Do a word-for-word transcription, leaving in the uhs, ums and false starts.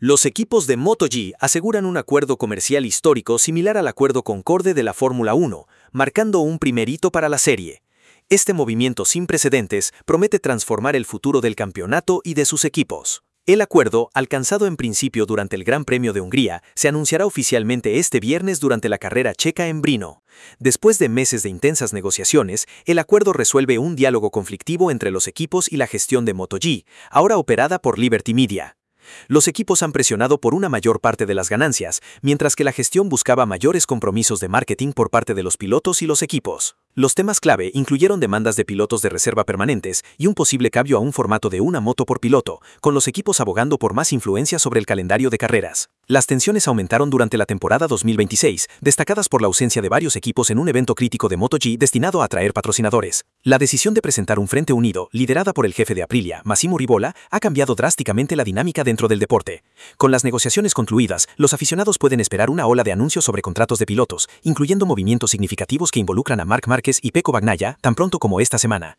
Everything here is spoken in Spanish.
Los equipos de MotoGP aseguran un acuerdo comercial histórico similar al acuerdo Concorde de la Fórmula uno, marcando un primer hito para la serie. Este movimiento sin precedentes promete transformar el futuro del campeonato y de sus equipos. El acuerdo, alcanzado en principio durante el Gran Premio de Hungría, se anunciará oficialmente este viernes durante la carrera checa en Brno. Después de meses de intensas negociaciones, el acuerdo resuelve un diálogo conflictivo entre los equipos y la gestión de MotoGP, ahora operada por Liberty Media. Los equipos han presionado por una mayor parte de las ganancias, mientras que la gestión buscaba mayores compromisos de marketing por parte de los pilotos y los equipos. Los temas clave incluyeron demandas de pilotos de reserva permanentes y un posible cambio a un formato de una moto por piloto, con los equipos abogando por más influencia sobre el calendario de carreras. Las tensiones aumentaron durante la temporada dos mil veintiséis, destacadas por la ausencia de varios equipos en un evento crítico de MotoGP destinado a atraer patrocinadores. La decisión de presentar un frente unido, liderada por el jefe de Aprilia, Massimo Rivola, ha cambiado drásticamente la dinámica dentro del deporte. Con las negociaciones concluidas, los aficionados pueden esperar una ola de anuncios sobre contratos de pilotos, incluyendo movimientos significativos que involucran a Marc Márquez y Pecco Bagnaia tan pronto como esta semana.